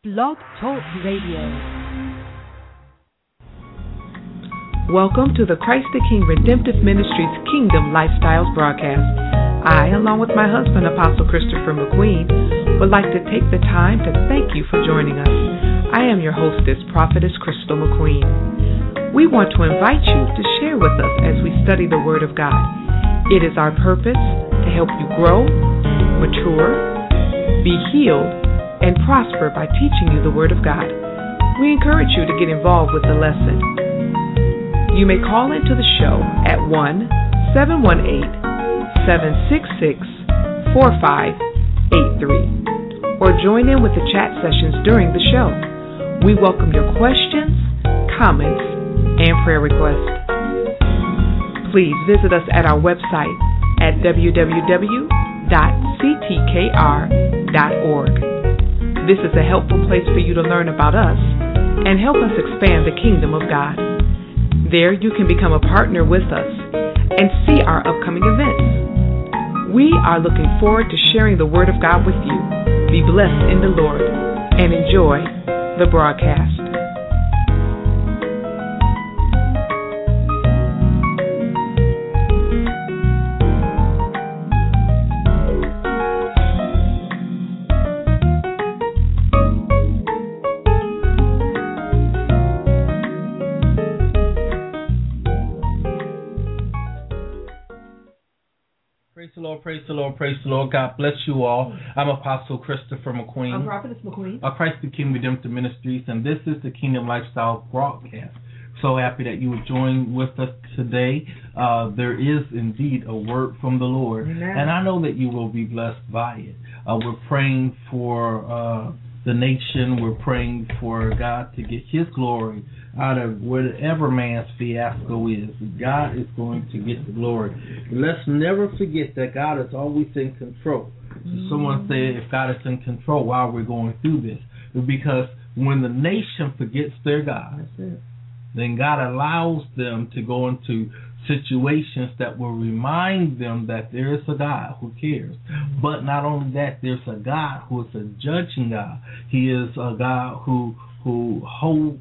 Blog Talk Radio. Welcome to the Christ the King Redemptive Ministries Kingdom Lifestyles broadcast. I, along with my husband, Apostle Christopher McQueen, would like to take the time to thank you for joining us. I am your hostess, Prophetess Crystal McQueen. We want to invite you to share with us as we study the Word of God. It is our purpose to help you grow, mature, be healed, and prosper by teaching you the Word of God. We encourage you to get involved with the lesson. You may call into the show at 1-718-766-4583 or join in with the chat sessions during the show. We welcome your questions, comments, and prayer requests. Please visit us at our website at www.ctkr.org. This is a helpful place for you to learn about us and help us expand the kingdom of God. There you can become a partner with us and see our upcoming events. We are looking forward to sharing the Word of God with you. Be blessed in the Lord and enjoy the broadcast. Praise the Lord, praise the Lord. God bless you all. I'm Apostle Christopher McQueen. I'm Prophetess McQueen. Of Christ the King Redemptive Ministries, and this is the Kingdom Lifestyle broadcast. So happy that you would join with us today. There is indeed a word from the Lord, Amen. And I know that you will be blessed by it. We're praying for the nation. We're praying for God to get His glory out of whatever man's fiasco is. God is going to get the glory. Let's never forget that God is always in control. Someone said, if God is in control, why are we going through this? Because when the nation forgets their God, then God allows them to go into situations that will remind them that there is a God who cares. But not only that, there's a God who is a judging God. He is a God who holds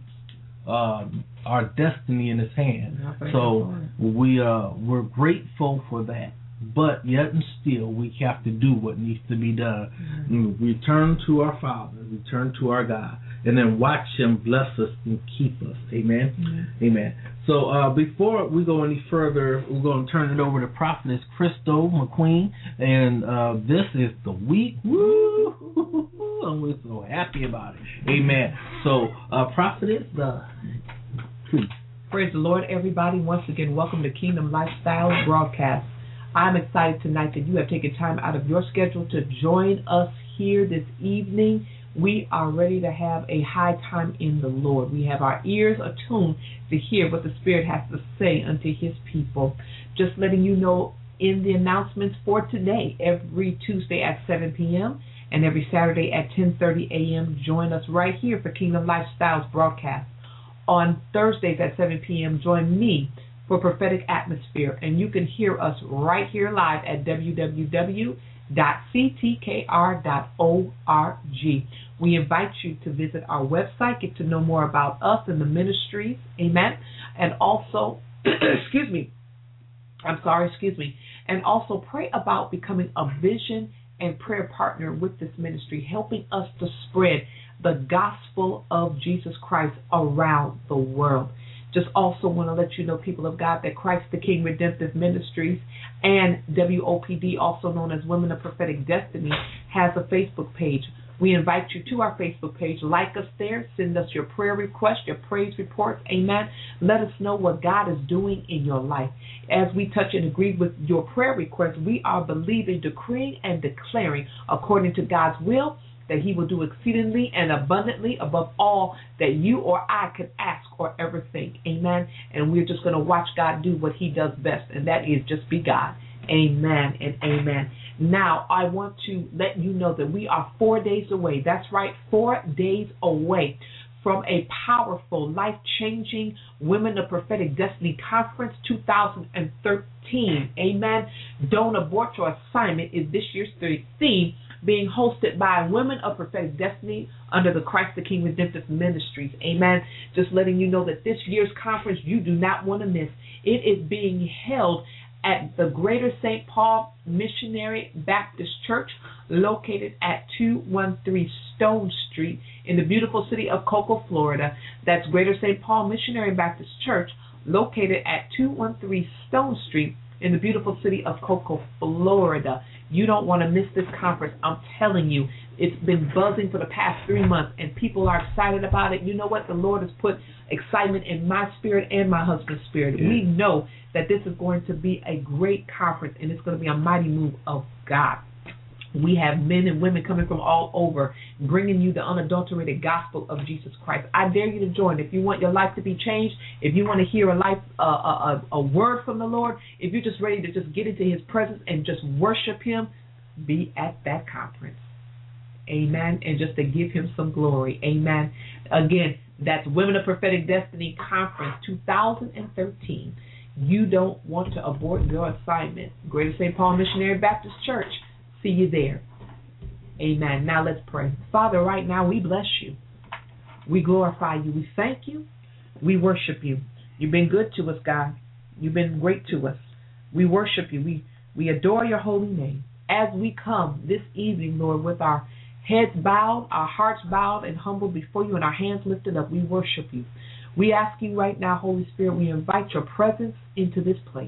our destiny in His hand. So we're grateful for that. But yet and still, we have to do what needs to be done. Return to our Father, return to our God, and then watch Him bless us and keep us. Amen? Amen. So before we go any further, we're going to turn it over to Prophetess Crystal McQueen, and this is the week. Woo! And we're so happy about it. Amen. So, Prophetess, please. Praise the Lord, everybody. Once again, welcome to Kingdom Lifestyle broadcast. I'm excited tonight that you have taken time out of your schedule to join us here this evening. We are ready to have a high time in the Lord. We have our ears attuned to hear what the Spirit has to say unto His people. Just letting you know in the announcements for today, every Tuesday at 7 p.m. and every Saturday at 10:30 a.m., join us right here for Kingdom Lifestyles broadcast. On Thursdays at 7 p.m., join me for Prophetic Atmosphere, and you can hear us right here live at www.ctkr.org. We invite you to visit our website, get to know more about us and the ministries, amen, and also, and also pray about becoming a vision and prayer partner with this ministry, helping us to spread the gospel of Jesus Christ around the world. Just also want to let you know, people of God, that Christ the King Redemptive Ministries and WOPD, also known as Women of Prophetic Destiny, has a Facebook page. We invite you to our Facebook page. Like us there. Send us your prayer requests, your praise reports. Amen. Let us know what God is doing in your life. As we touch and agree with your prayer requests, we are believing, decreeing, and declaring according to God's will that He will do exceedingly and abundantly above all that you or I could ask or ever think. Amen. And we're just going to watch God do what He does best, and that is just be God. Amen and amen. Now, I want to let you know that we are 4 days away. That's right, 4 days away from a powerful, life-changing Women of Prophetic Destiny Conference 2013. Amen. Don't abort your assignment is this year's theme, being hosted by Women of Prophetic Destiny under the Christ the King Redemptive Ministries. Amen. Just letting you know that this year's conference you do not want to miss. It is being held at the Greater St. Paul Missionary Baptist Church, located at 213 Stone Street in the beautiful city of Cocoa, Florida. That's Greater St. Paul Missionary Baptist Church, located at 213 Stone Street in the beautiful city of Cocoa, Florida. You don't want to miss this conference. I'm telling you, it's been buzzing for the past 3 months, and people are excited about it. You know what? The Lord has put excitement in my spirit and my husband's spirit. Yeah. We know that this is going to be a great conference, and it's going to be a mighty move of God. We have men and women coming from all over, bringing you the unadulterated gospel of Jesus Christ. I dare you to join. If you want your life to be changed, if you want to hear a word from the Lord, if you're just ready to just get into His presence and just worship Him, be at that conference. Amen. And just to give Him some glory. Amen. Again, that's Women of Prophetic Destiny Conference 2013. You don't want to abort your assignment. Greater St. Paul Missionary Baptist Church. See you there. Amen. Now let's pray. Father, right now we bless you. We glorify you. We thank you. We worship you. You've been good to us, God. You've been great to us. We worship you. We adore your holy name. As we come this evening, Lord, with our heads bowed, our hearts bowed and humbled before you, and our hands lifted up, we worship you. We ask you right now, Holy Spirit, we invite your presence into this place.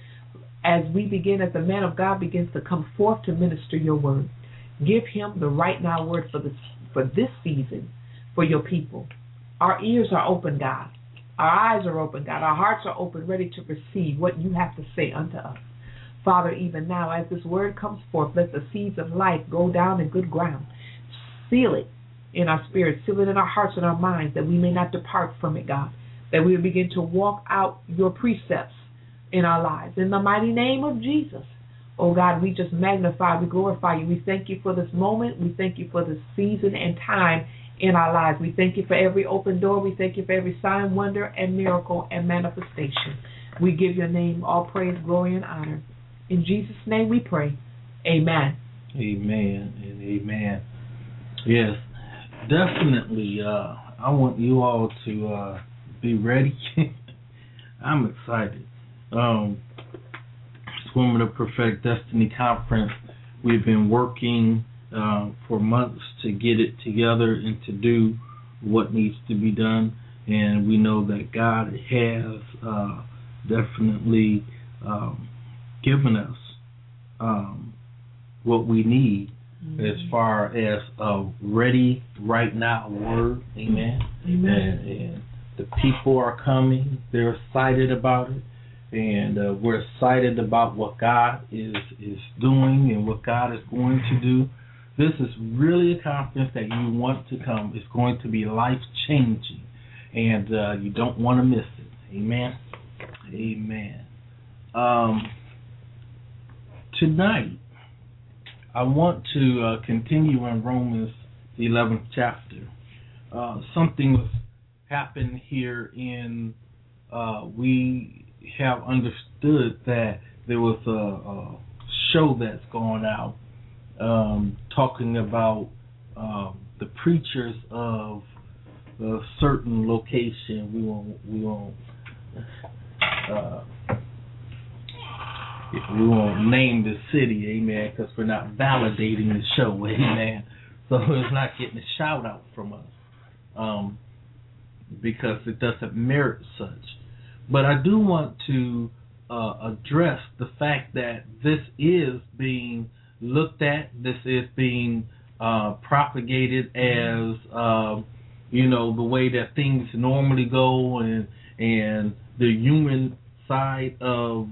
As we begin, as the man of God begins to come forth to minister your word, give him the right now word for this season, for your people. Our ears are open, God. Our eyes are open, God. Our hearts are open, ready to receive what you have to say unto us. Father, even now, as this word comes forth, let the seeds of life go down in good ground. Seal it in our spirit, seal it in our hearts and our minds, that we may not depart from it, God, that we will begin to walk out your precepts in our lives. In the mighty name of Jesus, oh God, we just magnify, we glorify you. We thank you for this moment. We thank you for this season and time in our lives. We thank you for every open door. We thank you for every sign, wonder, and miracle and manifestation. We give your name all praise, glory, and honor. In Jesus' name we pray. Amen. Amen and amen. Yes, definitely. I want you all to be ready. I'm excited. Women of Prophetic Destiny Conference, we've been working for months to get it together and to do what needs to be done, and we know that God has definitely given us what we need as far as a ready right now word. Amen. Amen. And the people are coming. They're excited about it. And we're excited about what God is doing and what God is going to do. This is really a conference that you want to come. It's going to be life-changing, and you don't want to miss it. Amen? Amen. Tonight, I want to continue in Romans, the 11th chapter. Something was happened here in, we have understood that there was a show that's going out talking about the preachers of a certain location. We won't name the city, amen, because we're not validating the show, amen. So it's not getting a shout out from us because it doesn't merit such. But I do want to address the fact that this is being looked at, this is being propagated as, the way that things normally go, and the human side of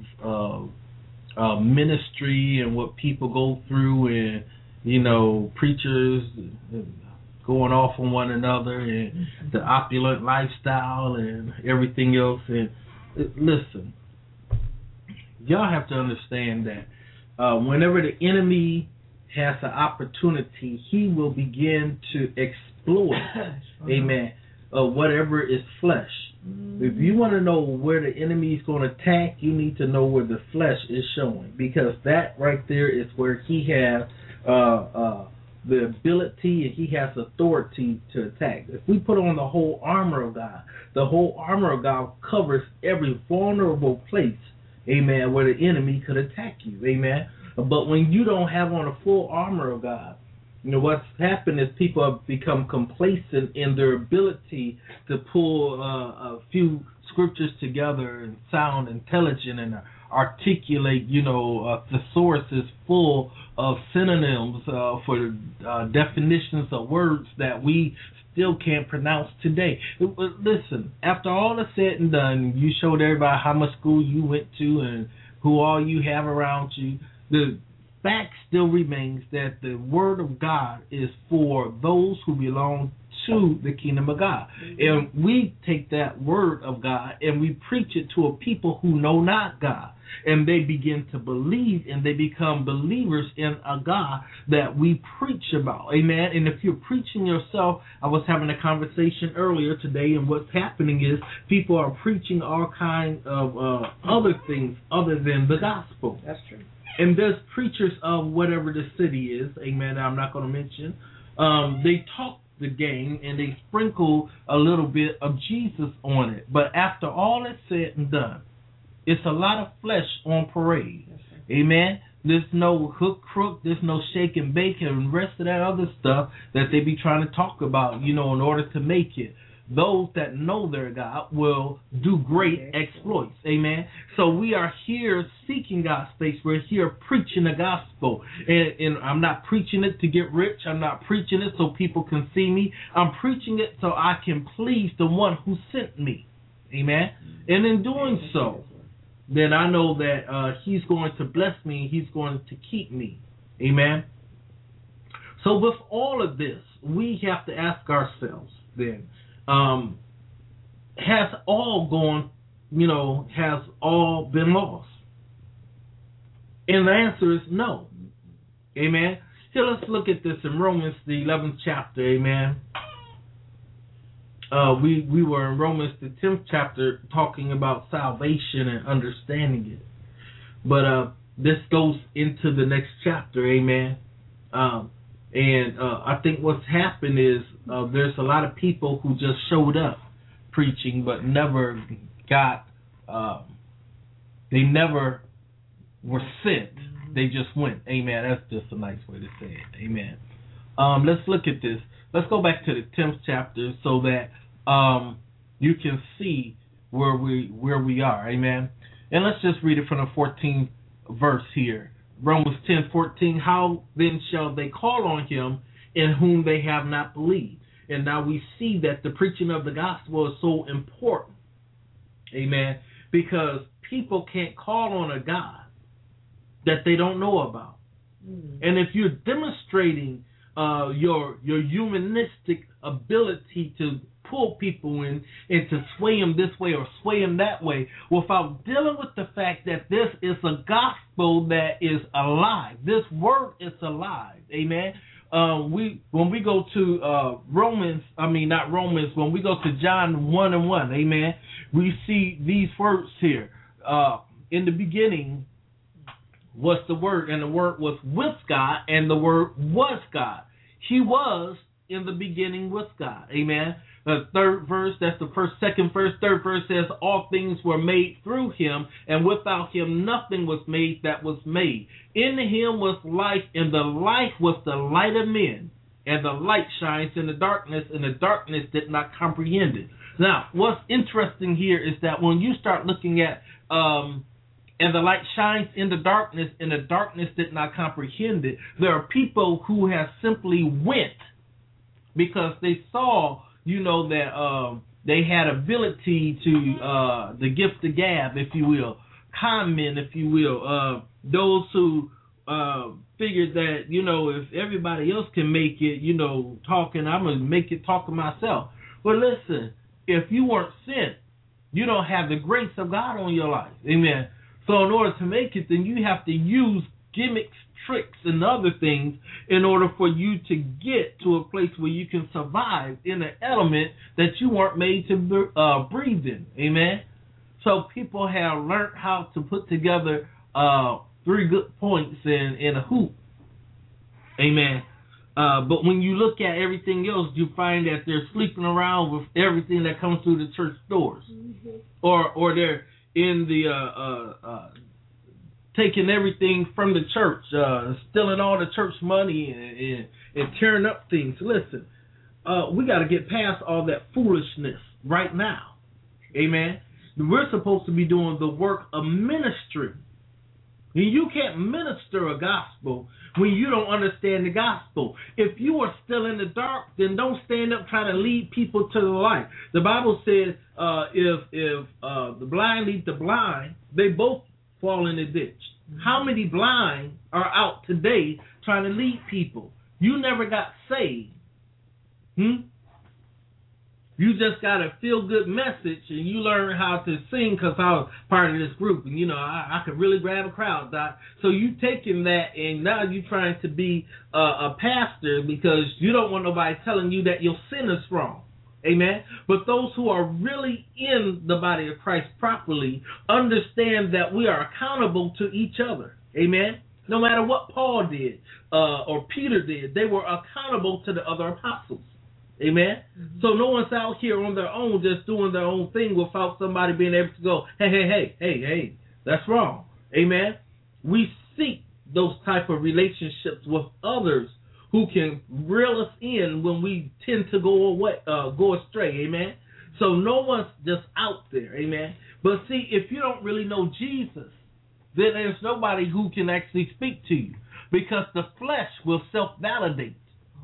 ministry and what people go through, and, preachers going off on one another, and the opulent lifestyle and everything else. And listen, y'all have to understand that whenever the enemy has an opportunity, he will begin to exploit, amen, whatever is flesh. If you want to know where the enemy is going to attack, you need to know where the flesh is showing, because that right there is where he has the ability and he has authority to attack. If we put on the whole armor of God, the whole armor of God covers every vulnerable place, amen, where the enemy could attack you, amen. But when you don't have on a full armor of God, you know, what's happened is people have become complacent in their ability to pull a few scriptures together and sound intelligent and articulate, you know, thesaurus is full of synonyms for definitions of words that we still can't pronounce today. Listen, after all is said and done, you showed everybody how much school you went to and who all you have around you. The fact still remains that the Word of God is for those who belong to the kingdom of God. And we take that Word of God and we preach it to a people who know not God. And they begin to believe and they become believers in a God that we preach about. Amen. And if you're preaching yourself, I was having a conversation earlier today, and what's happening is people are preaching all kinds of other things other than the gospel. That's true. And there's preachers of whatever the city is, amen, I'm not going to mention. They talk the game and they sprinkle a little bit of Jesus on it. But after all is said and done, it's a lot of flesh on parade. Yes, amen. There's no hook crook, there's no shake and bake and the rest of that other stuff that they be trying to talk about, you know, in order to make it. Those that know their God will do great exploits. Amen. So we are here seeking God's face. We're here preaching the gospel. And I'm not preaching it to get rich. I'm not preaching it so people can see me. I'm preaching it so I can please the one who sent me. Amen. And in doing so, then I know that he's going to bless me. He's going to keep me. Amen. So with all of this, we have to ask ourselves then, has all gone, you know, has all been lost? And the answer is no. Amen. Here, let's look at this in Romans, the 11th chapter. Amen. We were in Romans, the 10th chapter, talking about salvation and understanding it. But this goes into the next chapter. Amen. And I think what's happened is there's a lot of people who just showed up preaching but never got, they never were sent. They just went. Amen. That's just a nice way to say it. Amen. Let's look at this. Let's go back to the 10th chapter so that you can see where we are. Amen. And let's just read it from the 14th verse here. Romans 10:14. How then shall they call on him in whom they have not believed? And now we see that the preaching of the gospel is so important. Amen. Because people can't call on a God that they don't know about. And if you're demonstrating your humanistic ability to pull people in and to sway them this way or sway them that way without dealing with the fact that this is a gospel that is alive. This word is alive. Amen. When we go to when we go to John 1:1, amen, we see these words here. In the beginning was the Word, and the Word was with God, and the Word was God. He was in the beginning with God. Amen. The third verse, that's the second verse, third verse says, all things were made through him, and without him nothing was made that was made. In him was life, and the life was the light of men. And the light shines in the darkness, and the darkness did not comprehend it. Now, what's interesting here is that when you start looking at, and the light shines in the darkness, and the darkness did not comprehend it, there are people who have simply went because they saw, you know, that they had ability to, the gift of gab, if you will, con men, if you will, those who figured that, you know, if everybody else can make it, you know, talking, I'm going to make it talking myself. Well, listen, if you weren't sent, you don't have the grace of God on your life. Amen. So in order to make it, then you have to use gimmicks, tricks, and other things in order for you to get to a place where you can survive in an element that you weren't made to breathe in. Amen. So people have learned how to put together 3 good points in a hoop. Amen. But when you look at everything else, you find that they're sleeping around with everything that comes through the church doors, or they're in the taking everything from the church, stealing all the church money and tearing up things. Listen, we got to get past all that foolishness right now. Amen. We're supposed to be doing the work of ministry. And you can't minister a gospel when you don't understand the gospel. If you are still in the dark, then don't stand up trying to lead people to the light. The Bible says if the blind lead the blind, they both fall in the ditch. How many blind are out today trying to lead people? You never got saved. You just got a feel-good message, and you learn how to sing because I was part of this group. And, I could really grab a crowd, Doc. So you taking that, and now you're trying to be a pastor because you don't want nobody telling you that your sin is wrong. Amen? But those who are really in the body of Christ properly understand that we are accountable to each other. Amen? No matter what Paul did or Peter did, they were accountable to the other apostles. Amen? Mm-hmm. So no one's out here on their own just doing their own thing without somebody being able to go, hey, that's wrong. Amen? We seek those type of relationships with others who can reel us in when we tend to go astray. Amen? So no one's just out there. Amen? But see, if you don't really know Jesus, then there's nobody who can actually speak to you because the flesh will self-validate.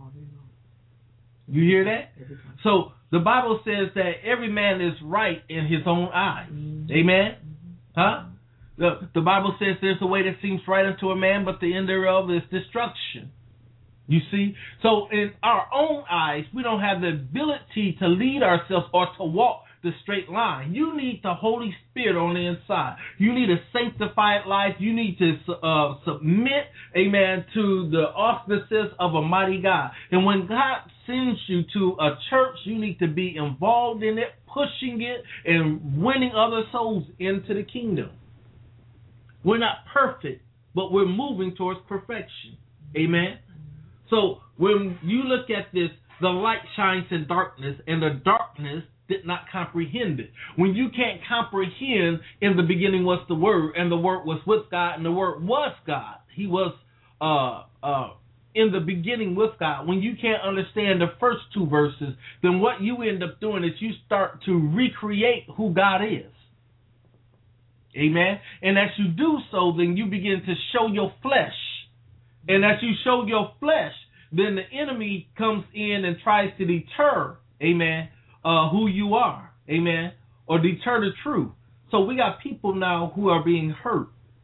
You hear that? So the Bible says that every man is right in his own eyes. Mm-hmm. Amen? Huh? The Bible says there's a way that seems right unto a man, but the end thereof is destruction. You see? So in our own eyes, we don't have the ability to lead ourselves or to walk the straight line. You need the Holy Spirit on the inside. You need a sanctified life. You need to submit, amen, to the auspices of a mighty God. And when God sends you to a church, you need to be involved in it, pushing it, and winning other souls into the kingdom. We're not perfect, but we're moving towards perfection. Amen? So when you look at this, the light shines in darkness, and the darkness did not comprehend it. When you can't comprehend, in the beginning was the Word, and the Word was with God, and the Word was God. He was in the beginning with God. When you can't understand the first two verses, then what you end up doing is you start to recreate who God is. Amen? And as you do so, then you begin to show your flesh. And as you show your flesh, then the enemy comes in and tries to deter, amen, who you are, amen, or deter the truth. So we got people now who are being hurt,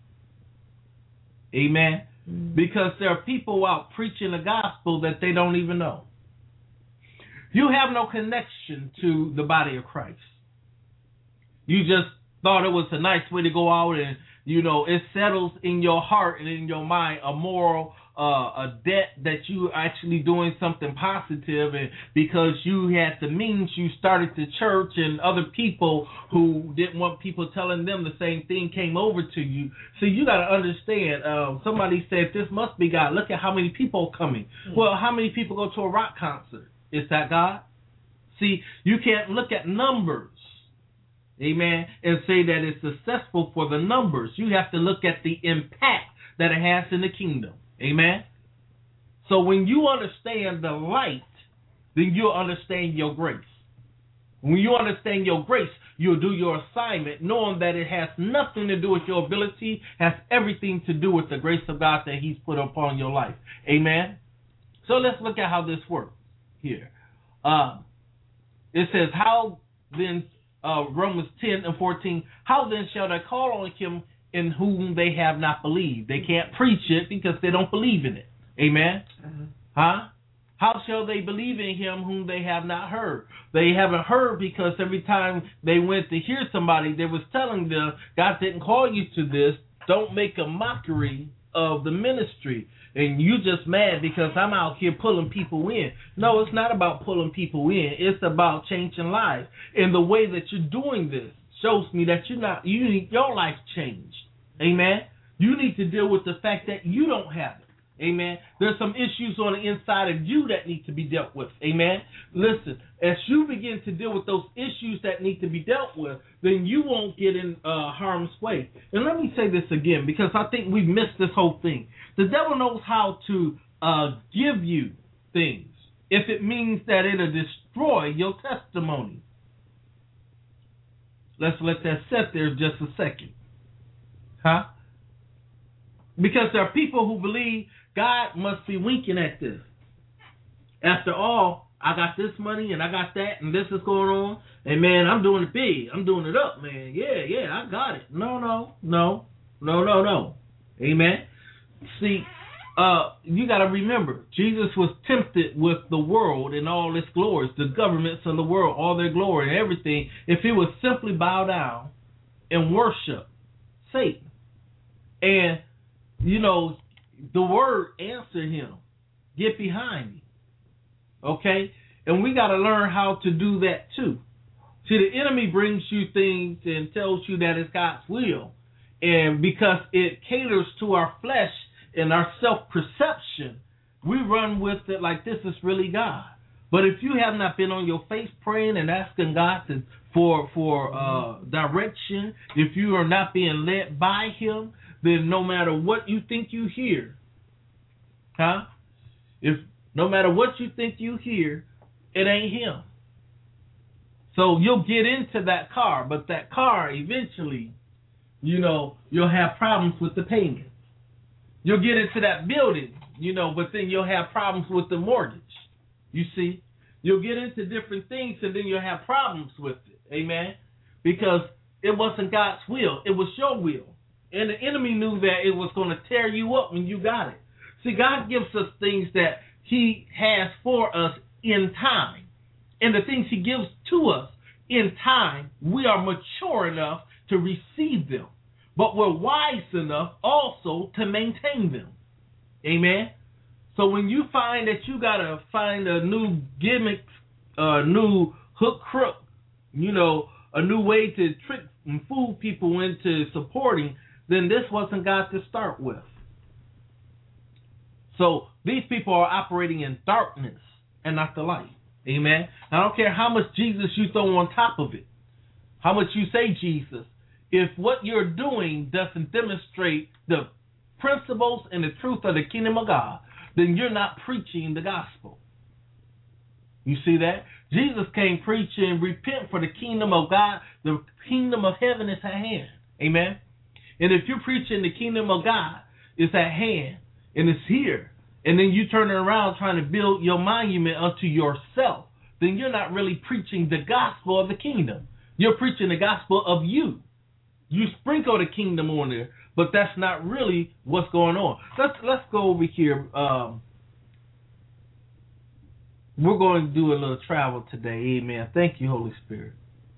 amen, because there are people out preaching the gospel that they don't even know. You have no connection to the body of Christ. You just thought it was a nice way to go out and, it settles in your heart and in your mind a moral a debt that you actually doing something positive, and because you had the means, you started the church, and other people who didn't want people telling them the same thing came over to you. So you got to understand, somebody said, this must be God. Look at how many people are coming. Well, how many people go to a rock concert? Is that God? See, you can't look at numbers, amen, and say that it's successful for the numbers. You have to look at the impact that it has in the kingdom. Amen? So when you understand the light, then you'll understand your grace. When you understand your grace, you'll do your assignment knowing that it has nothing to do with your ability, has everything to do with the grace of God that He's put upon your life. Amen? So let's look at how this works here. It says, how then, Romans 10 and 14, how then shall they call on Him in whom they have not believed? They can't preach it because they don't believe in it. Amen? Huh? How shall they believe in Him whom they have not heard? They haven't heard because every time they went to hear somebody, they was telling them, God didn't call you to this. Don't make a mockery of the ministry. And you just mad because I'm out here pulling people in. No, it's not about pulling people in. It's about changing lives. And the way that you're doing this shows me that you need your life changed. Amen? You need to deal with the fact that you don't have it. Amen. There's some issues on the inside of you that need to be dealt with. Amen. Listen, as you begin to deal with those issues that need to be dealt with, then you won't get in harm's way. And let me say this again, because I think we've missed this whole thing. The devil knows how to give you things if it means that it'll destroy your testimony. Let's let that sit there just a second. Huh? Because there are people who believe God must be winking at this. After all, I got this money and I got that and this is going on. And man, I'm doing it big. I'm doing it up, man. Yeah, I got it. No. Amen. See, you got to remember, Jesus was tempted with the world and all its glories, the governments of the world, all their glory and everything, if he would simply bow down and worship Satan. And, the word answered him, get behind me. Okay? And we got to learn how to do that too. See, the enemy brings you things and tells you that it's God's will. And because it caters to our flesh and our self-perception, we run with it like this is really God. But if you have not been on your face praying and asking God for direction, if you are not being led by him, then no matter what you think you hear, no matter what you think you hear, it ain't him. So you'll get into that car, but that car eventually, you'll have problems with the payment. You'll get into that building, but then you'll have problems with the mortgage. You see? You'll get into different things and then you'll have problems with it. Amen? Because it wasn't God's will. It was your will. And the enemy knew that it was going to tear you up when you got it. See, God gives us things that he has for us in time. And the things he gives to us in time, we are mature enough to receive them. But we're wise enough also to maintain them. Amen? So when you find that you got to find a new gimmick, a new hook crook, a new way to trick and fool people into supporting, then this wasn't God to start with. So these people are operating in darkness and not the light. Amen? I don't care how much Jesus you throw on top of it, how much you say Jesus. If what you're doing doesn't demonstrate the principles and the truth of the kingdom of God, then you're not preaching the gospel. You see that? Jesus came preaching, repent for the kingdom of God, the kingdom of heaven is at hand. Amen? And if you're preaching the kingdom of God is at hand and it's here, and then you turn around trying to build your monument unto yourself, then you're not really preaching the gospel of the kingdom. You're preaching the gospel of you. You sprinkle the kingdom on there, but that's not really what's going on. Let's go over here. We're going to do a little travel today. Amen. Thank you, Holy Spirit.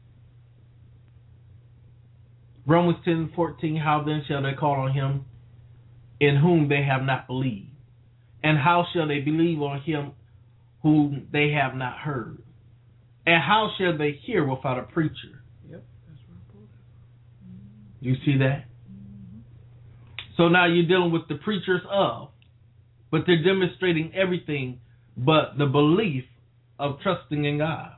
Romans 10:14, how then shall they call on him in whom they have not believed? And how shall they believe on him whom they have not heard? And how shall they hear without a preacher? Yep, that's where I pulled it. You see that? So now you're dealing with the preachers of, but they're demonstrating everything but the belief of trusting in God.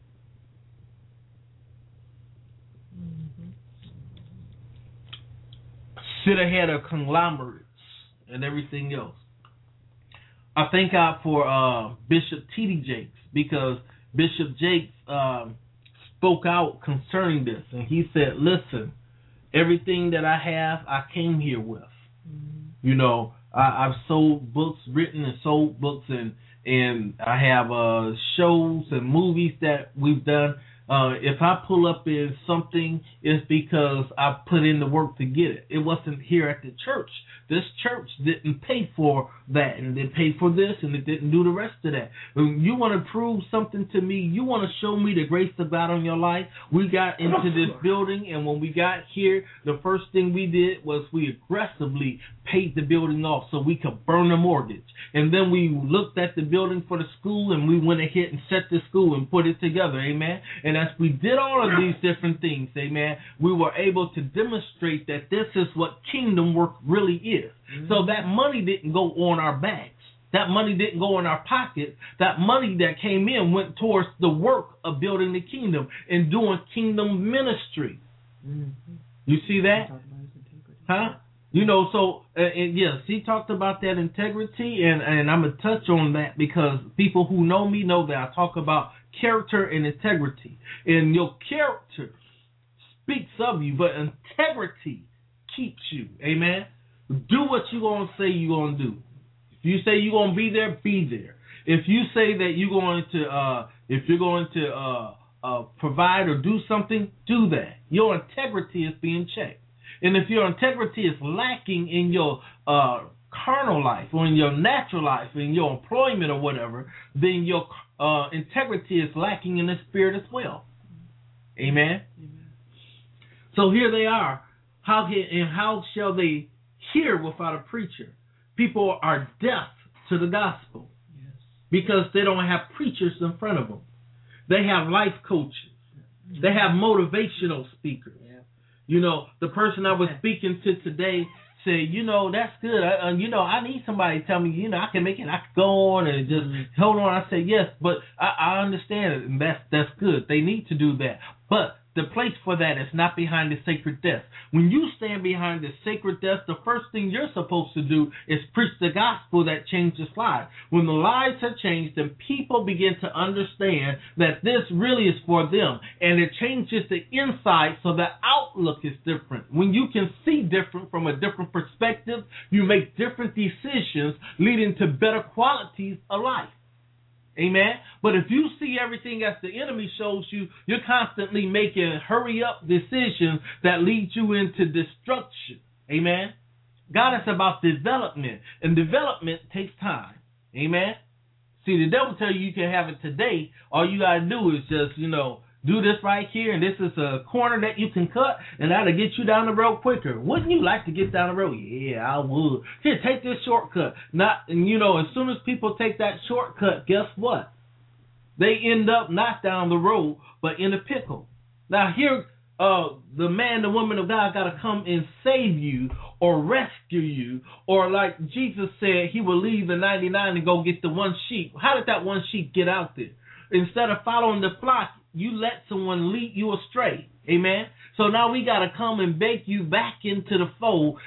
Sit ahead of conglomerates and everything else. I thank God for Bishop T.D. Jakes, because Bishop Jakes spoke out concerning this, and he said, listen, everything that I have, I came here with. Mm-hmm. I've sold books, written and sold books, and I have shows and movies that we've done. If I pull up in something, it's because I put in the work to get it. It wasn't here at the church. This church didn't pay for that, and they paid for this, and it didn't do the rest of that. When you want to prove something to me, you want to show me the grace of God on your life. We got into this building, and when we got here, the first thing we did was we aggressively paid the building off so we could burn the mortgage. And then we looked at the building for the school, and we went ahead and set the school and put it together, amen? And And as we did all of these different things, amen, we were able to demonstrate that this is what kingdom work really is. Mm-hmm. So that money didn't go on our backs. That money didn't go in our pockets. That money that came in went towards the work of building the kingdom and doing kingdom ministry. Mm-hmm. You see that? Huh? You know, so, yes, he talked about that integrity, and I'm going to touch on that because people who know me know that I talk about character and integrity. And your character speaks of you, but integrity keeps you. Amen? Do what you're going to say you're going to do. If you say you're going to be there, be there. If you say that you're going to, provide or do something, do that. Your integrity is being checked. And if your integrity is lacking in your carnal life or in your natural life, in your employment or whatever, then your integrity is lacking in the spirit as well. Amen? So here they are. How shall they hear without a preacher? People are deaf to the gospel because they don't have preachers in front of them. They have life coaches. They have motivational speakers. You know, the person I was speaking to today said, you know, that's good. I need somebody to tell me, you know, I can make it. I can go on and just hold on. I said, yes, but I understand it, and that's good. They need to do that. But the place for that is not behind the sacred desk. When you stand behind the sacred desk, the first thing you're supposed to do is preach the gospel that changes lives. When the lives have changed, then people begin to understand that this really is for them. And it changes the inside so the outlook is different. When you can see different from a different perspective, you make different decisions leading to better qualities of life. Amen. But if you see everything as the enemy shows you, you're constantly making hurry up decisions that lead you into destruction. Amen. God is about development, and development takes time. Amen. See, the devil tell you can have it today. All you gotta do is just, do this right here, and this is a corner that you can cut, and that'll get you down the road quicker. Wouldn't you like to get down the road? Yeah, I would. Here, take this shortcut. As soon as people take that shortcut, guess what? They end up not down the road, but in a pickle. Now here, the man, the woman of God got to come and save you or rescue you, or like Jesus said, he will leave the 99 and go get the one sheep. How did that one sheep get out there? Instead of following the flock, you let someone lead you astray. Amen. So now we got to come and bake you back into the fold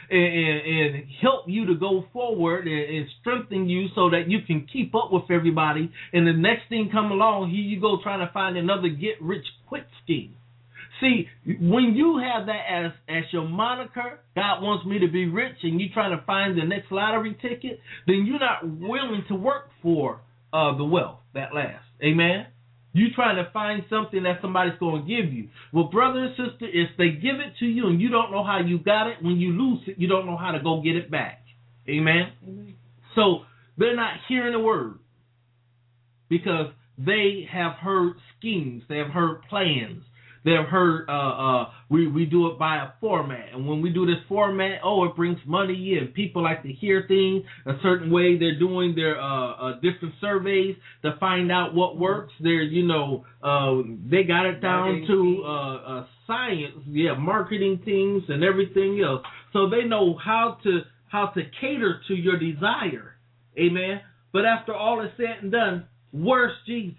and help you to go forward and strengthen you so that you can keep up with everybody. And the next thing come along, here you go trying to find another get rich quick scheme. See, when you have that as your moniker, God wants me to be rich, and you trying to find the next lottery ticket, then you're not willing to work for the wealth that lasts. Amen. You trying to find something that somebody's going to give you. Well, brother and sister, if they give it to you and you don't know how you got it, when you lose it, you don't know how to go get it back. Amen? Amen. So they're not hearing the word because they have heard schemes. They have heard plans. They have heard we do it by a format. And when we do this format, it brings money in. People like to hear things a certain way. They're doing their different surveys to find out what works. They're, they got it down to science, marketing things and everything else. So they know how to cater to your desire. Amen. But after all is said and done, where's Jesus?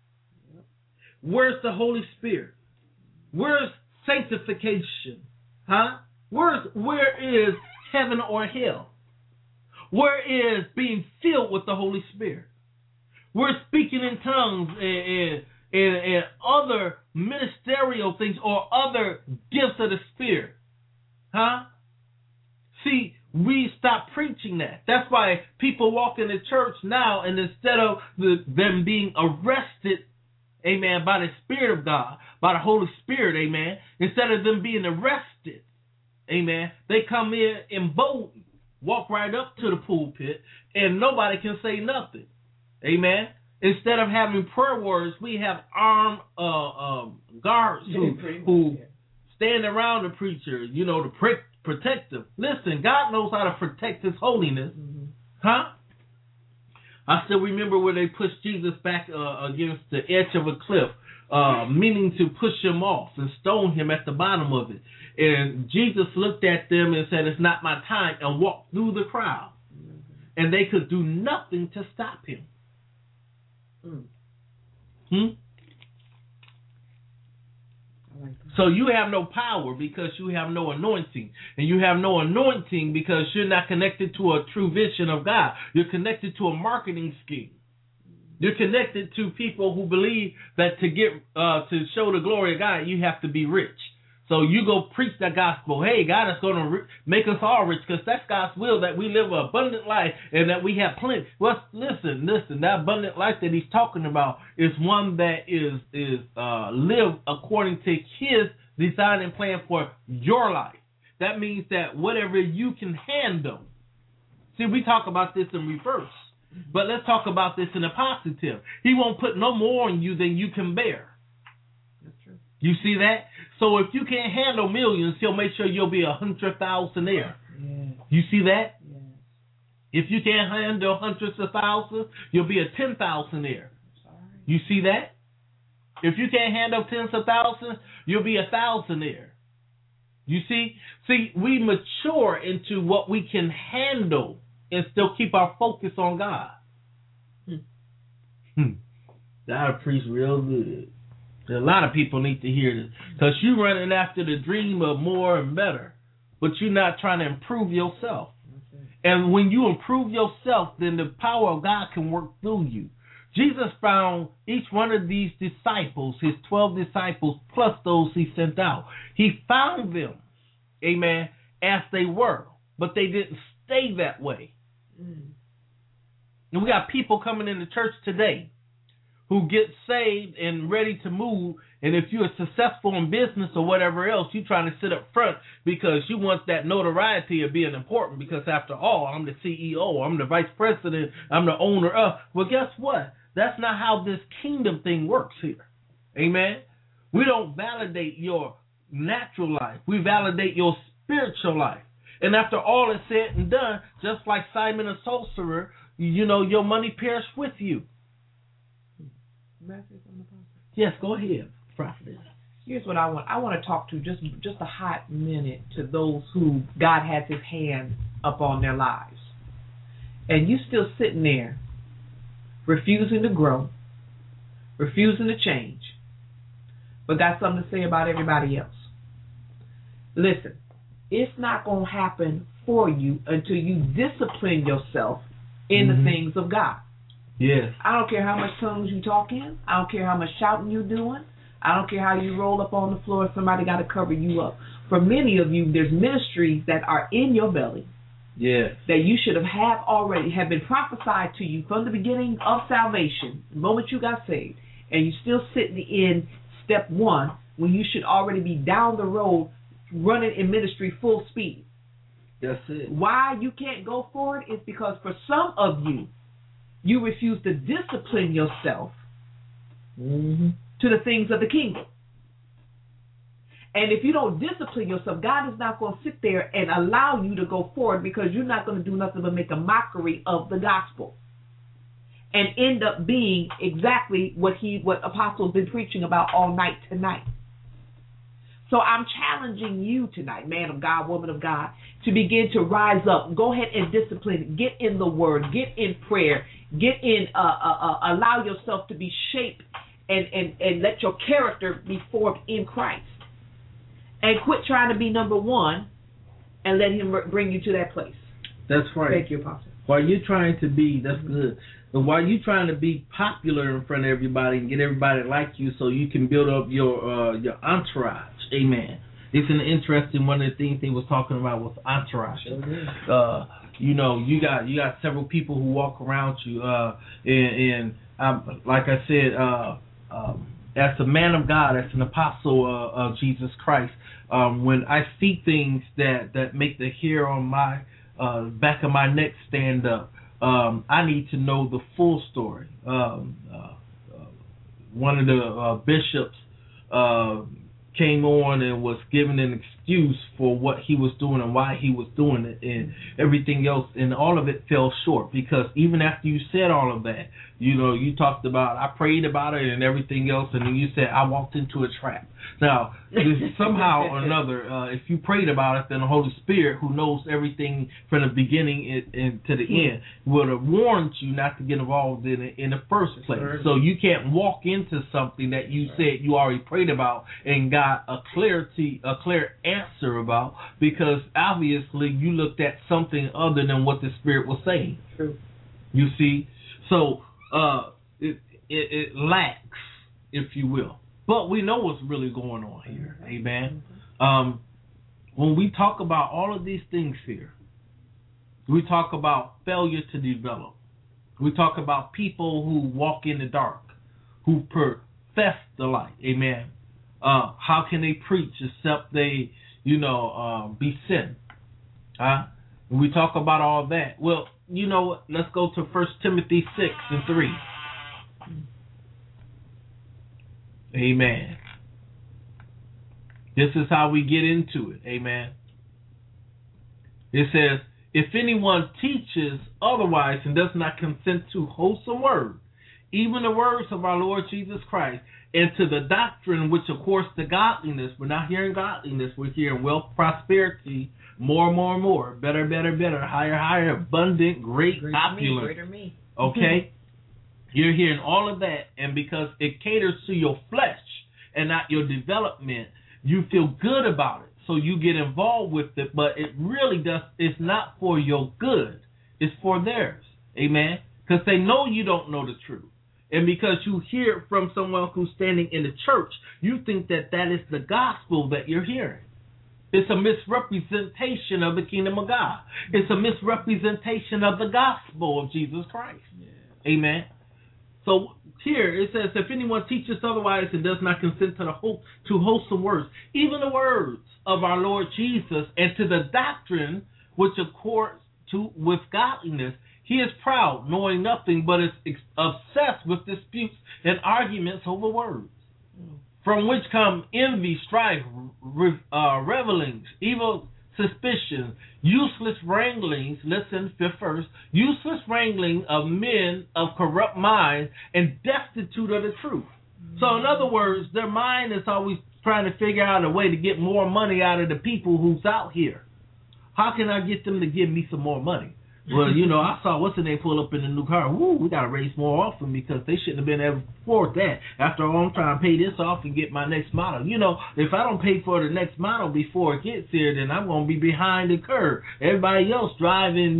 Where's the Holy Spirit? Where's sanctification? Where is heaven or hell? Where is being filled with the Holy Spirit? Where's speaking in tongues and other ministerial things or other gifts of the Spirit? See, we stop preaching that. That's why people walk in the church now, and instead of them being arrested, amen, by the Spirit of God, by the Holy Spirit, amen, instead of them being arrested, amen, they come in emboldened, walk right up to the pulpit, and nobody can say nothing, amen. Instead of having prayer warriors, we have armed guards who stand around the preacher, to protect them. Listen, God knows how to protect His holiness, I still remember where they pushed Jesus back against the edge of a cliff meaning to push him off and stone him at the bottom of it. And Jesus looked at them and said, "It's not my time," and walked through the crowd. And they could do nothing to stop him. So you have no power because you have no anointing. And you have no anointing because you're not connected to a true vision of God. You're connected to a marketing scheme. You're connected to people who believe that to get to show the glory of God, you have to be rich. So you go preach that gospel. Hey, God is going to make us all rich because that's God's will, that we live an abundant life and that we have plenty. Well, listen. That abundant life that he's talking about is one that is lived according to his design and plan for your life. That means that whatever you can handle. See, we talk about this in reverse, but let's talk about this in a positive. He won't put no more on you than you can bear. That's true. You see that? So if you can't handle millions, he'll make sure you'll be 100,000-aire. Yes. You see that? Yes. If you can't handle hundreds of thousands, you'll be a 10,000-aire. You see that? If you can't handle tens of thousands, you'll be 1,000-aire. You see? See, we mature into what we can handle and still keep our focus on God. God preached real good. A lot of people need to hear this because you're running after the dream of more and better, but you're not trying to improve yourself. And when you improve yourself, then the power of God can work through you. Jesus found each one of these disciples, his 12 disciples, plus those he sent out. He found them, amen, as they were, but they didn't stay that way. And we got people coming into church today who get saved and ready to move, and if you're successful in business or whatever else, you're trying to sit up front because you want that notoriety of being important because, after all, I'm the CEO, I'm the vice president, I'm the owner of. Well, guess what? That's not how this kingdom thing works here. Amen? We don't validate your natural life. We validate your spiritual life. And after all is said and done, just like Simon the sorcerer, you know, your money perished with you. Yes, go ahead, prophetess. Here's what I want. I want to talk to just a hot minute to those who God has his hand up on their lives. And you still sitting there refusing to grow, refusing to change, but got something to say about everybody else. Listen, it's not going to happen for you until you discipline yourself in the things of God. Yes. I don't care how much tongues you talking. I don't care how much shouting you doing. I don't care how you roll up on the floor. Somebody got to cover you up. For many of you, there's ministries that are in your belly. Yes. That you should have been prophesied to you from the beginning of salvation, the moment you got saved, and you're still sitting in step one when you should already be down the road running in ministry full speed. That's it. Why you can't go forward is because for some of you, you refuse to discipline yourself to the things of the kingdom. And if you don't discipline yourself, God is not going to sit there and allow you to go forward because you're not going to do nothing but make a mockery of the gospel and end up being exactly what Apostle's been preaching about all night tonight. So I'm challenging you tonight, man of God, woman of God, to begin to rise up. Go ahead and discipline. Get in the word. Get in prayer. Get in. Allow yourself to be shaped and let your character be formed in Christ. And quit trying to be number one and let him bring you to that place. That's right. Thank you, Apostle. While you're trying to be, that's good. But while you're trying to be popular in front of everybody and get everybody to like you so you can build up your entourage, amen. It's an interesting one of the things they was talking about was entourage. You know, you got several people who walk around you, and like I said, as a man of God, as an apostle of Jesus Christ, when I see things that make the hair on my back of my neck stand up, I need to know the full story. One of the bishops came on and was given an excuse for what he was doing and why he was doing it and everything else, and all of it fell short because even after you said all of that, You talked about, I prayed about it and everything else, and then you said, I walked into a trap. Now, somehow or another, if you prayed about it, then the Holy Spirit, who knows everything from the beginning and to the end, would have warned you not to get involved in it in the first place. So you can't walk into something that you said you already prayed about and got a clear answer about, because obviously you looked at something other than what the Spirit was saying. True. You see? So it lacks, if you will. But we know what's really going on here. Amen. When we talk about all of these things here, we talk about failure to develop. We talk about people who walk in the dark, who profess the light. Amen. How can they preach except they, be sent? When we talk about all that, well, you know what? Let's go to 1 Timothy 6:3. Amen. This is how we get into it. Amen. It says, if anyone teaches otherwise and does not consent to wholesome word, even the words of our Lord Jesus Christ, and to the doctrine which accords to godliness, we're not hearing godliness, we're hearing wealth, prosperity, more, better, higher, abundant, great, opulent. Greater me. Okay? You're hearing all of that, and because it caters to your flesh and not your development, you feel good about it. So you get involved with it, but it really it's not for your good. It's for theirs. Amen? Because they know you don't know the truth. And because you hear it from someone who's standing in the church, you think that is the gospel that you're hearing. It's a misrepresentation of the kingdom of God. It's a misrepresentation of the gospel of Jesus Christ. Yeah. Amen. So here it says, if anyone teaches otherwise and does not consent to wholesome words, even the words of our Lord Jesus, and to the doctrine which accords with godliness, he is proud, knowing nothing, but is obsessed with disputes and arguments over words, from which come envy, strife, revelings, evil suspicions, useless wranglings. Listen, fifth verse. Useless wrangling of men of corrupt minds and destitute of the truth. So in other words, their mind is always trying to figure out a way to get more money out of the people who's out here. How can I get them to give me some more money? Well, I saw what's the name pull up in the new car. Woo, we got to raise more off them because they shouldn't have been able to afford that. After all, I'm trying to pay this off and get my next model. If I don't pay for the next model before it gets here, then I'm going to be behind the curve. Everybody else driving,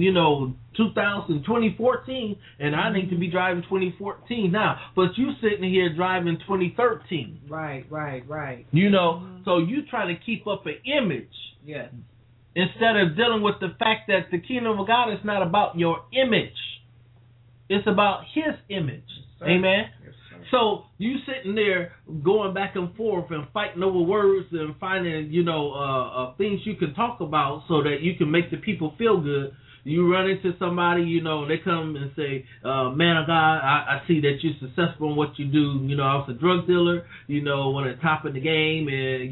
2014, and I need to be driving 2014 now. But you sitting here driving 2013. Right. So you trying to keep up an image. Yes. Instead of dealing with the fact that the kingdom of God is not about your image. It's about his image. Yes, amen? Yes, so you sitting there going back and forth and fighting over words and finding, things you can talk about so that you can make the people feel good. You run into somebody, they come and say, man of God, I see that you're successful in what you do. I was a drug dealer, on the top of the game,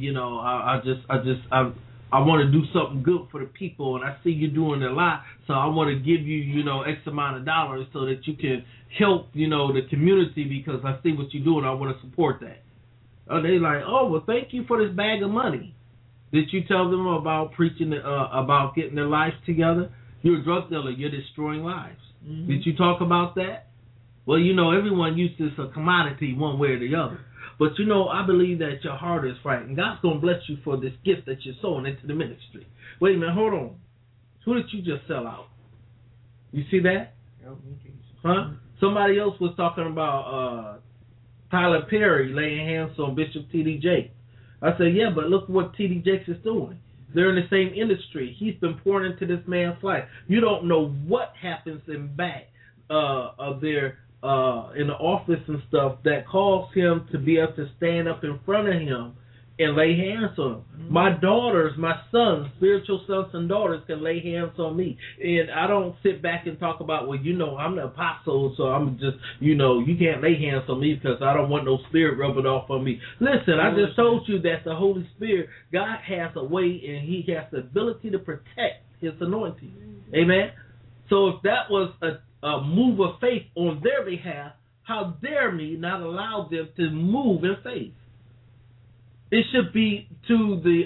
and, I want to do something good for the people, and I see you doing a lot, so I want to give you, X amount of dollars so that you can help, the community because I see what you're doing. I want to support that. They like, oh, well, thank you for this bag of money. Did you tell them about preaching, about getting their lives together? You're a drug dealer. You're destroying lives. Mm-hmm. Did you talk about that? Well, everyone uses a commodity one way or the other. But, I believe that your heart is right. And God's going to bless you for this gift that you're sowing into the ministry. Wait a minute. Hold on. Who did you just sell out? You see that? Huh? Somebody else was talking about Tyler Perry laying hands on Bishop T.D. Jakes. I said, yeah, but look what T.D. Jakes is doing. They're in the same industry. He's been pouring into this man's life. You don't know what happens in back of their in the office and stuff that caused him to be able to stand up in front of him and lay hands on him. Mm-hmm. My daughters, my sons, spiritual sons and daughters can lay hands on me. And I don't sit back and talk about, well, I'm the apostle, so I'm just, you can't lay hands on me because I don't want no spirit rubbing off on me. Listen, I just told you that the Holy Spirit, God has a way and he has the ability to protect his anointing. Mm-hmm. Amen? So if that was a move of faith on their behalf, How dare me not allow them to move in faith? It should be to the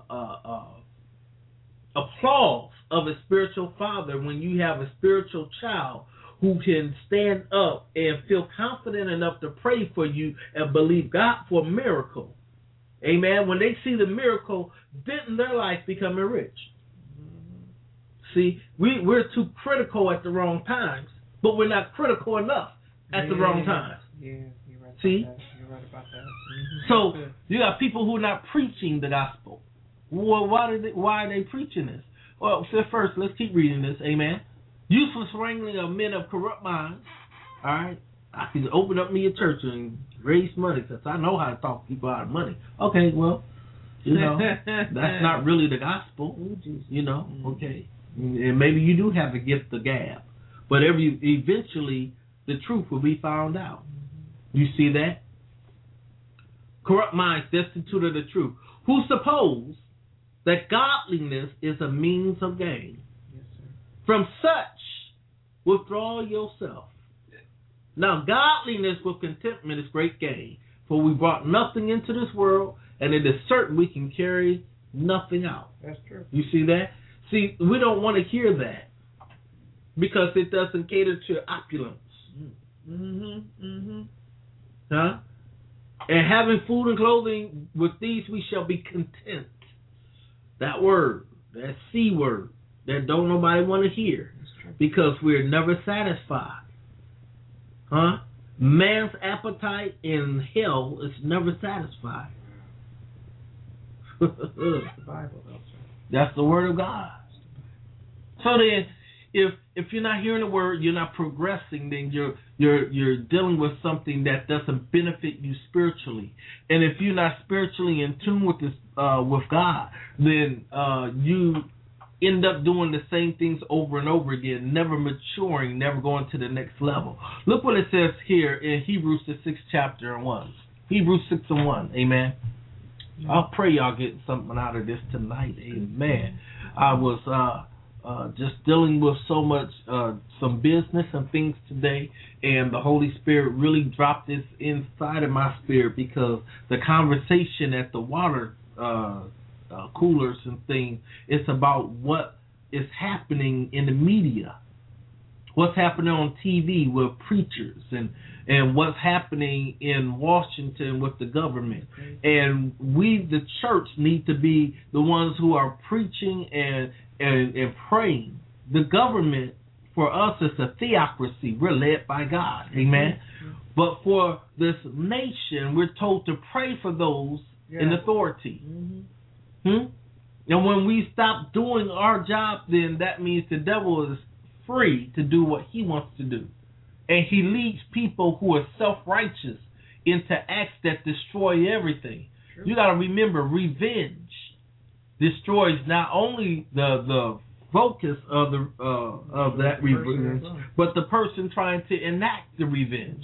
applause of a spiritual father when you have a spiritual child who can stand up and feel confident enough to pray for you and believe God for a miracle. Amen. When they see the miracle, didn't their life becoming rich? See, we're too critical at the wrong times, but we're not critical enough at the wrong times. Yeah, you're right. See? You're right about that. Mm-hmm. So you got people who are not preaching the gospel. Well, why are they preaching this? Well, first, let's keep reading this. Amen. Useless wrangling of men of corrupt minds. All right. I can open up me a church and raise money because I know how to talk people out of money. Okay, well, that's not really the gospel. Okay. And maybe you do have a gift of gab. But eventually, the truth will be found out. You see that? Corrupt minds destitute of the truth, who suppose that godliness is a means of gain. Yes, sir. From such, withdraw yourself. Now, godliness with contentment is great gain, for we brought nothing into this world, and it is certain we can carry nothing out. That's true. You see that? See, we don't want to hear that because it doesn't cater to opulence. Huh? And having food and clothing, with these we shall be content. That word, that C word, that don't nobody want to hear because we're never satisfied. Huh? Man's appetite in hell is never satisfied. That's the Bible, though, sir. That's the word of God. So then, if you're not hearing the word, you're not progressing, then you're dealing with something that doesn't benefit you spiritually. And if you're not spiritually in tune with this with God, then you end up doing the same things over and over again, never maturing, never going to the next level. Look what it says here in Hebrews the 6th chapter and 1. Hebrews 6:1. Amen. I'll pray y'all get something out of this tonight. Amen. I was just dealing with so much, some business and things today, and the Holy Spirit really dropped this inside of my spirit because the conversation at the water coolers and things, it's about what is happening in the media, what's happening on TV with preachers, and what's happening in Washington with the government. And we, the church, need to be the ones who are preaching and praying. The government, for us, is a theocracy. We're led by God. Amen. But for this nation, we're told to pray for those in authority. And when we stop doing our job, then that means the devil is free to do what he wants to do. And he leads people who are self-righteous into acts that destroy everything. Sure. You got to remember, revenge destroys not only the focus of that revenge, but the person trying to enact the revenge.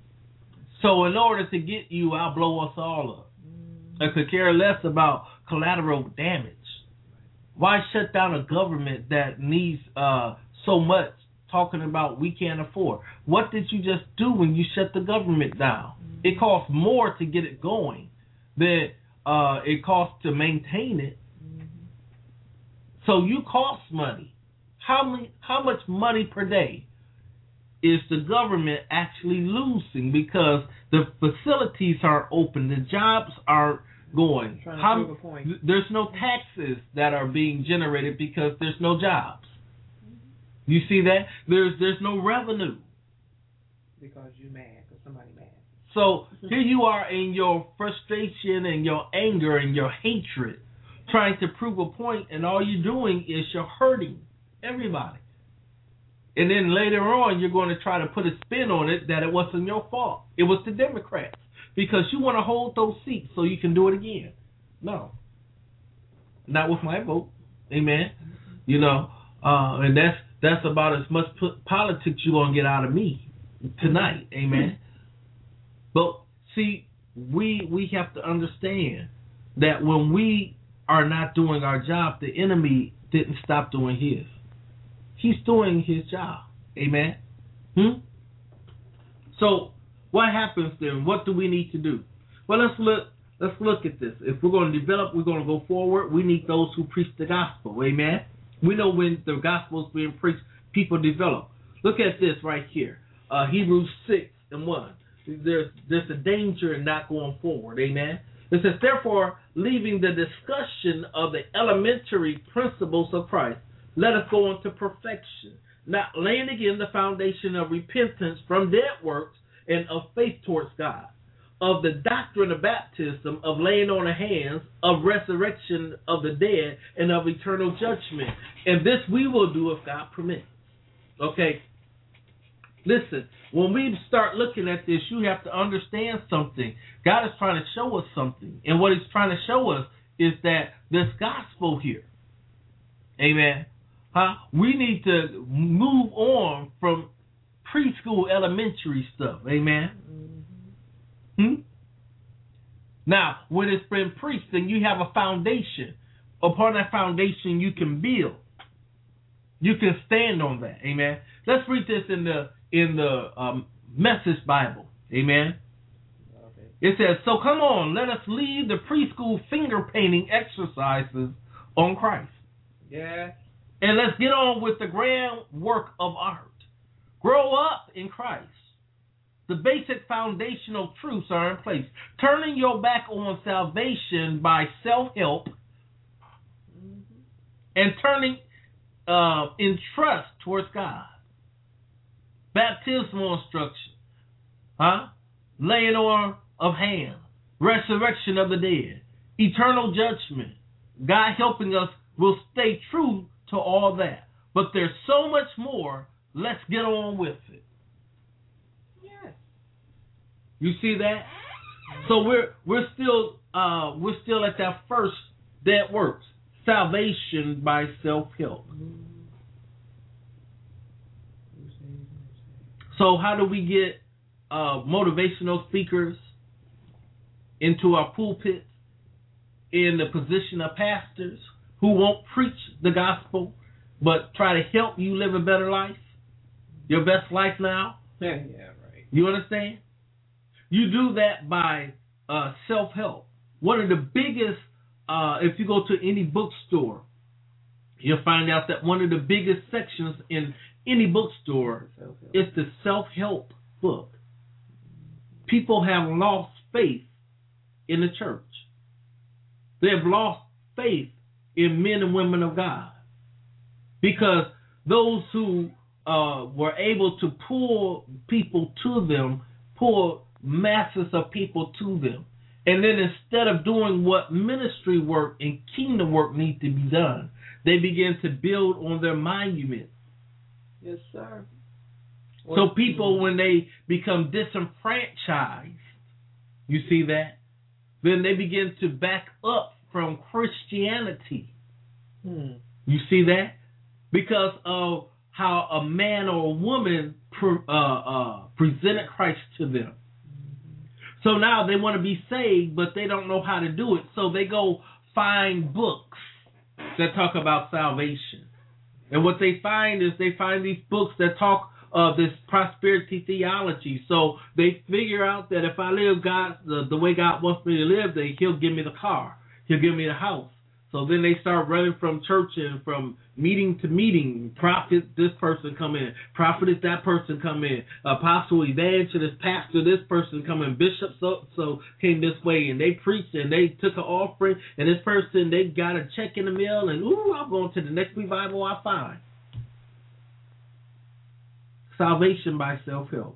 So in order to get you, I'll blow us all up. I could care less about collateral damage. Why shut down a government that needs so much, talking about we can't afford? What did you just do when you shut the government down? It costs more to get it going than it costs to maintain it. So you cost money. How much money per day is the government actually losing because the facilities aren't open, the jobs aren't going? There's no taxes that are being generated because there's no jobs. You see that? There's no revenue. Because you're mad, because somebody mad. So here you are in your frustration and your anger and your hatred, trying to prove a point, and all you're doing is you're hurting everybody. And then later on, you're going to try to put a spin on it that it wasn't your fault. It was the Democrats. Because you want to hold those seats so you can do it again. No. Not with my vote. Amen. And that's about as much politics you're going to get out of me tonight. Amen. But see, we have to understand that when we are not doing our job, the enemy didn't stop doing his. He's doing his job. Amen. So what happens then? What do we need to do? Well, let's look at this. If we're going to develop, we're going to go forward, we need those who preach the gospel. Amen? We know when the gospel is being preached, people develop. Look at this right here. Hebrews 6:1. There's a danger in not going forward. Amen? It says, therefore, leaving the discussion of the elementary principles of Christ, let us go on to perfection, not laying again the foundation of repentance from dead works and of faith towards God, of the doctrine of baptism, of laying on of hands, of resurrection of the dead, and of eternal judgment. And this we will do if God permits. Okay? Listen, when we start looking at this, you have to understand something. God is trying to show us something. And what he's trying to show us is that this gospel here, amen, we need to move on from preschool, elementary stuff, amen. Now, when it's been preached, then you have a foundation. Upon that foundation, you can build. You can stand on that, amen. Let's read this in the Message Bible, amen. Okay. It says, so come on, let us leave the preschool finger painting exercises on Christ. Yeah. And let's get on with the grand work of art. Grow up in Christ. The basic foundational truths are in place. Turning your back on salvation by self-help and turning in trust towards God. Baptismal instruction, laying on of hands, resurrection of the dead, eternal judgment. God helping us will stay true to all that. But there's so much more. Let's get on with it. Yes. You see that? So we're still at that first dead works, salvation by self-help. So how do we get motivational speakers into our pulpits in the position of pastors who won't preach the gospel but try to help you live a better life, your best life now? Yeah, right. You understand? You do that by self-help. One of the biggest, if you go to any bookstore, you'll find out that one of the biggest sections in any bookstore is the self-help book. People have lost faith in the church. They have lost faith in men and women of God because those who were able to pull people to them, pull masses of people to them, and then instead of doing what ministry work and kingdom work need to be done, they begin to build on their monuments. Yes, sir. So people, when they become disenfranchised, you see that, then they begin to back up from Christianity. You see that? Because of how a man or a woman presented Christ to them. So now they want to be saved, but they don't know how to do it. So they go find books that talk about salvation. And what they find is they find these books that talk of this prosperity theology. So they figure out that if I live God the way God wants me to live, then he'll give me the car. He'll give me the house. So then they start running from church and from meeting to meeting. Prophet, this person come in. Prophetess, that person come in. Apostle, evangelist, pastor, this person come in. Bishop so came this way, and they preached, and they took an offering, and this person, they got a check in the mail, and I'm going to the next revival I find. Salvation by self-help.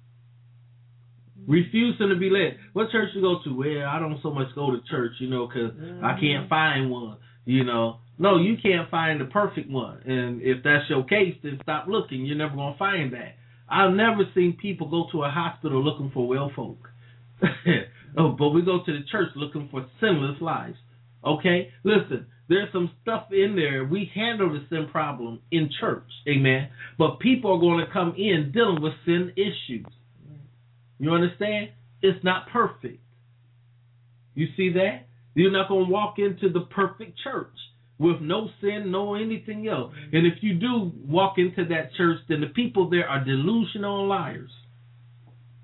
Refusing to be led. What church you go to? Well, I don't so much go to church, because I can't find one, No, you can't find the perfect one. And if that's your case, then stop looking. You're never going to find that. I've never seen people go to a hospital looking for well folk. But we go to the church looking for sinless lives. Okay? Listen, there's some stuff in there. We handle the sin problem in church. Amen? But people are going to come in dealing with sin issues. You understand? It's not perfect. You see that? You're not going to walk into the perfect church with no sin, no anything else. And if you do walk into that church, then the people there are delusional liars.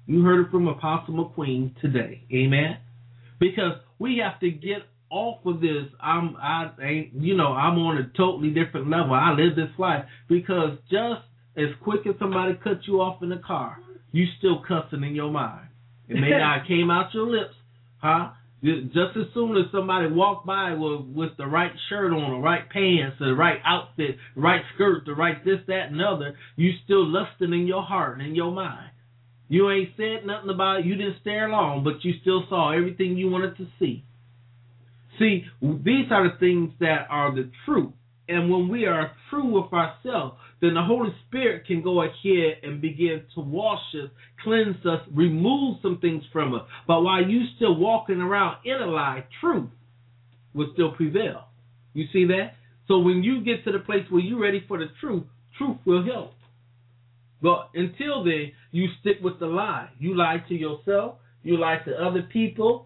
You heard it from Apostle McQueen today. Amen. Because we have to get off of this. I'm on a totally different level. I live this life because just as quick as somebody cut you off in the car, you still cussing in your mind. It may not have came out your lips, huh? Just as soon as somebody walked by with the right shirt on, the right pants, the right outfit, the right skirt, the right this, that, and other, you still lusting in your heart and in your mind. You ain't said nothing about it. You didn't stare long, but you still saw everything you wanted to see. See, these are the things that are the truth. And when we are true with ourselves, then the Holy Spirit can go ahead and begin to wash us, cleanse us, remove some things from us. But while you still walking around in a lie, truth will still prevail. You see that? So when you get to the place where you're ready for the truth, truth will help. But until then, you stick with the lie. You lie to yourself. You lie to other people.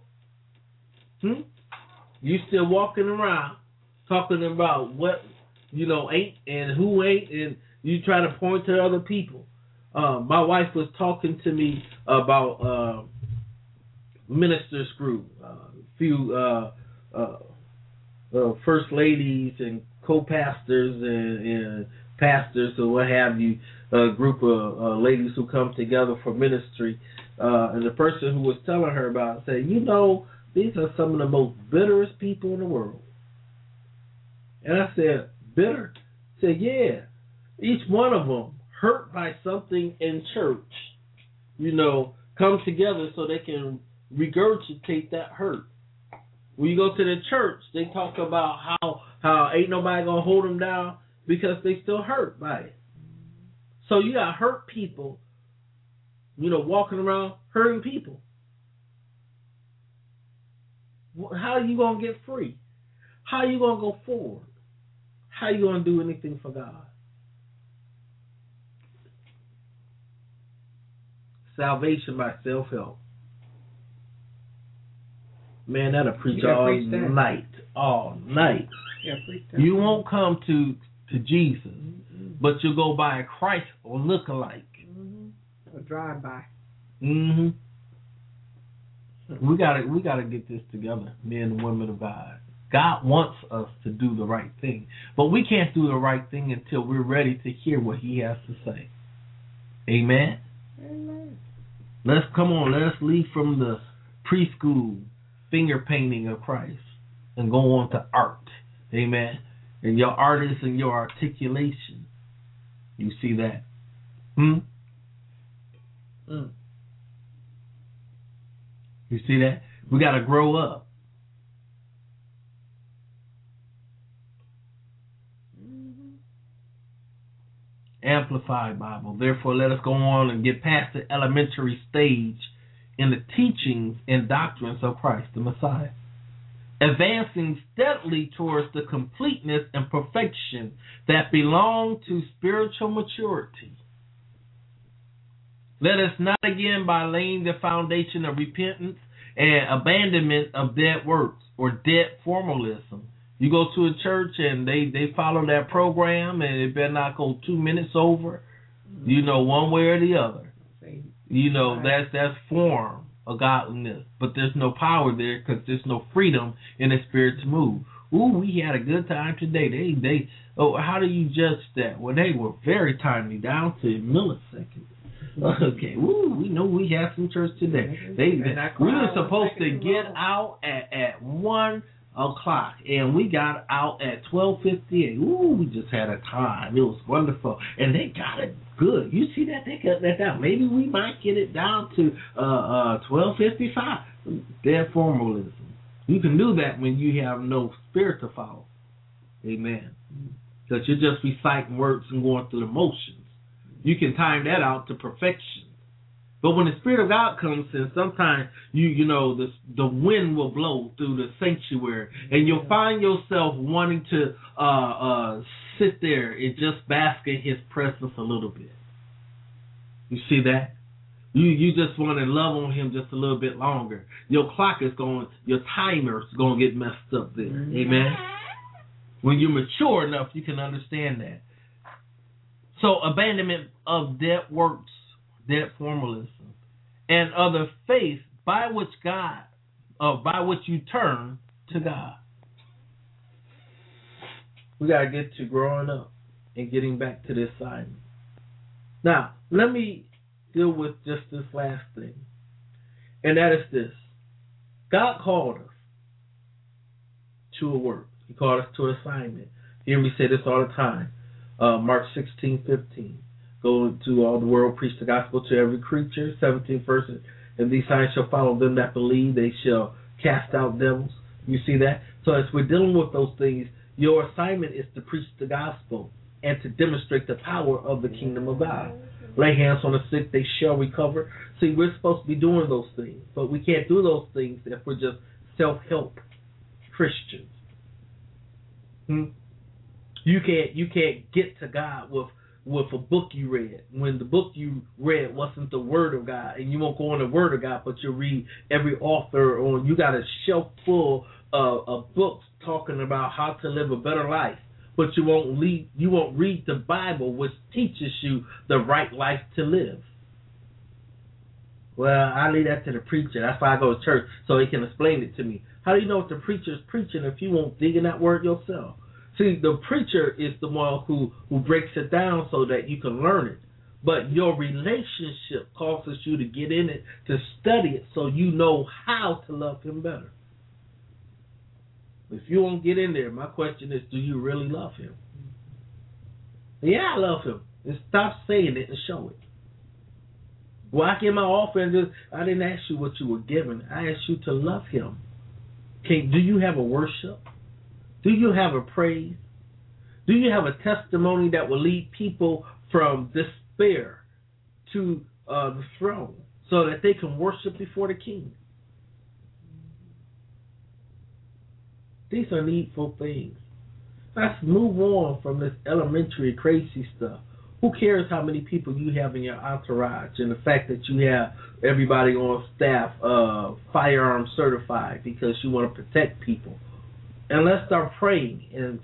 You still walking around talking about what, ain't and who ain't, and you try to point to other people. My wife was talking to me about ministers group, a few first ladies and co-pastors and pastors or what have you, a group of ladies who come together for ministry. And the person who was telling her about it said, these are some of the most bitterest people in the world. And I said, bitter? I said, yeah. Each one of them hurt by something in church, come together so they can regurgitate that hurt. When you go to the church, they talk about how ain't nobody going to hold them down because they still hurt by it. So you got hurt people, walking around hurting people. How are you going to get free? How are you going to go forward? How are you going to do anything for God? Salvation by self-help. Man, that'll preach all night. All night. You won't come to Jesus, but you'll go by a Christ or look-alike. A drive-by. We gotta get this together, men and women of God. God wants us to do the right thing, but we can't do the right thing until we're ready to hear what He has to say. Amen. Amen. Let us leave from the preschool finger painting of Christ and go on to art. Amen. And your artist and your articulation. You see that? You see that? We got to grow up. Amplified Bible. Therefore, let us go on and get past the elementary stage in the teachings and doctrines of Christ the Messiah, advancing steadily towards the completeness and perfection that belong to spiritual maturity. Let us not again by laying the foundation of repentance and abandonment of dead works or dead formalism. You go to a church and they follow that program and it better not go 2 minutes over, one way or the other. That's form of godliness, but there's no power there because there's no freedom in the spirit to move. Ooh, we had a good time today. How do you judge that? Well, they were very timely, down to milliseconds. Okay, we know we had some church today. We were supposed to get out at 1 o'clock, and we got out at 12:58. Ooh, we just had a time. It was wonderful, and they got it good. You see that? They cut that down. Maybe we might get it down to 12:55. Dead formalism. You can do that when you have no spirit to follow. Amen. Because you're just reciting words and going through the motions. You can time that out to perfection. But when the Spirit of God comes in, sometimes the wind will blow through the sanctuary, and you'll find yourself wanting to sit there and just bask in His presence a little bit. You see that? You just want to love on Him just a little bit longer. Your timer's going to get messed up there. Amen? When you're mature enough, you can understand that. So abandonment of dead works, dead formalism, and of the faith by which you turn to God. We got to get to growing up and getting back to this assignment. Now, let me deal with just this last thing, and that is this. God called us to a work. He called us to an assignment. You hear me say this all the time. Mark 16:15. Go to all the world, preach the gospel to every creature. 17th verse. And these signs shall follow them that believe. They shall cast out devils. You see that? So as we're dealing with those things, your assignment is to preach the gospel and to demonstrate the power of the kingdom of God. Lay hands on the sick, they shall recover. See, we're supposed to be doing those things, but we can't do those things if we're just self-help Christians. You can't get to God with a book you read, when the book you read wasn't the Word of God, and you won't go on the Word of God, but you read every author, or you got a shelf full of books talking about how to live a better life, but you won't read the Bible, which teaches you the right life to live. Well, I leave that to the preacher. That's why I go to church, so he can explain it to me. How do you know what the preacher is preaching if you won't dig in that word yourself? See, the preacher is the one who breaks it down so that you can learn it. But your relationship causes you to get in it, to study it, so you know how to love him better. If you won't get in there, my question is, do you really love him? Yeah, I love him. And stop saying it and show it. Walk in my office, I didn't ask you what you were given. I asked you to love him. Do you have a worship? Do you have a praise? Do you have a testimony that will lead people from despair to the throne so that they can worship before the King? These are needful things. Let's move on from this elementary crazy stuff. Who cares how many people you have in your entourage and the fact that you have everybody on staff firearm certified because you want to protect people? And let's start praying and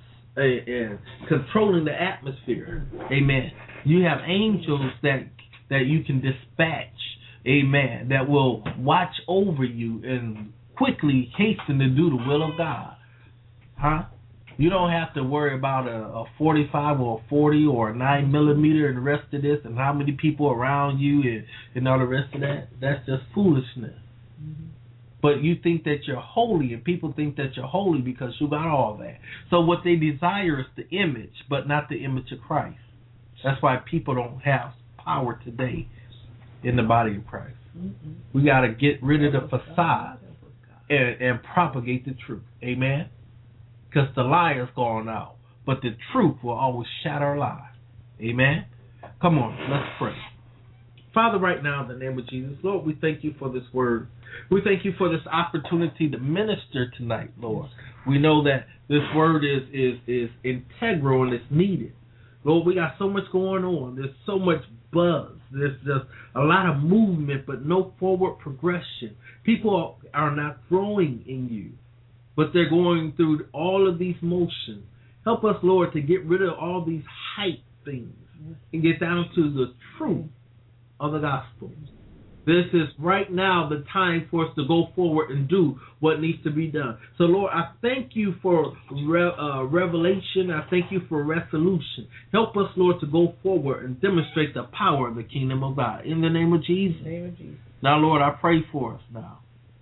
controlling the atmosphere. Amen. You have angels that you can dispatch. Amen. That will watch over you and quickly hasten to do the will of God. Huh? You don't have to worry about a 45 or a 40 or a 9mm and the rest of this and how many people around you and all the rest of that. That's just foolishness. Mm-hmm. But you think that you're holy, and people think that you're holy because you got all that. So what they desire is the image, but not the image of Christ. That's why people don't have power today in the body of Christ. Mm-hmm. We got to get rid of the facade and propagate the truth. Amen? Because the lie is gone out, but the truth will always shatter lies. Amen? Come on, let's pray. Father, right now, in the name of Jesus, Lord, we thank you for this word. We thank you for this opportunity to minister tonight, Lord. We know that this word is integral and it's needed. Lord, we got so much going on. There's so much buzz. There's just a lot of movement, but no forward progression. People are not growing in you, but they're going through all of these motions. Help us, Lord, to get rid of all these hype things and get down to the truth of the gospel. This is right now the time for us to go forward and do what needs to be done. So, Lord, I thank you for revelation. I thank you for resolution. Help us, Lord, to go forward and demonstrate the power of the kingdom of God. In the name of Jesus. Now, Lord, I pray for us now.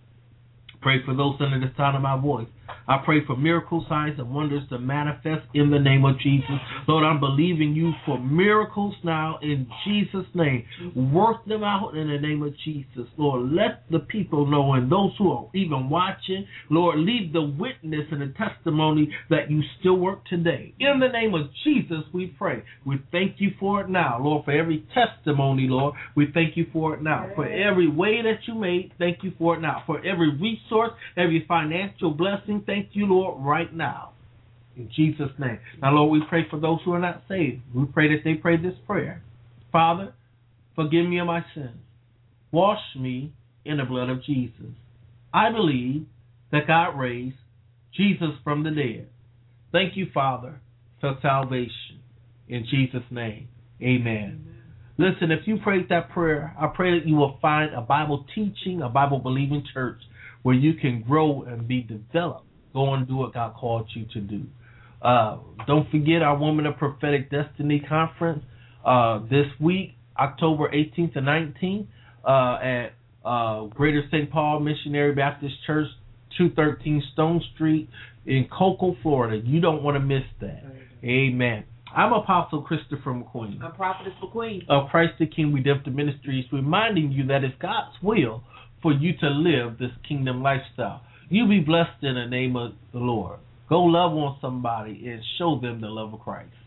Pray for those under the sound of my voice. I pray for miracles, signs, and wonders to manifest in the name of Jesus. Lord, I'm believing you for miracles now in Jesus' name. Work them out in the name of Jesus. Lord, let the people know, and those who are even watching, Lord, leave the witness and the testimony that you still work today. In the name of Jesus, we pray. We thank you for it now, Lord, for every testimony, Lord. We thank you for it now. For every way that you made, thank you for it now. For every resource, every financial blessing, thank you, Lord, right now. In Jesus' name. Now, Lord, we pray for those who are not saved. We pray that they pray this prayer. Father, forgive me of my sins. Wash me in the blood of Jesus. I believe that God raised Jesus from the dead. Thank you, Father, for salvation. In Jesus' name, amen. Listen, if you prayed that prayer, I pray that you will find a Bible teaching, a Bible believing church where you can grow and be developed. Go and do what God called you to do. Don't forget our Women of Prophetic Destiny Conference this week, October 18th and 19th at Greater St. Paul Missionary Baptist Church, 213 Stone Street in Cocoa, Florida. You don't want to miss that. Amen. I'm Apostle Christopher McQueen. I'm Prophetess McQueen. Of Christ the King Redemptive Ministries, reminding you that it's God's will for you to live this kingdom lifestyle. You be blessed in the name of the Lord. Go love on somebody and show them the love of Christ.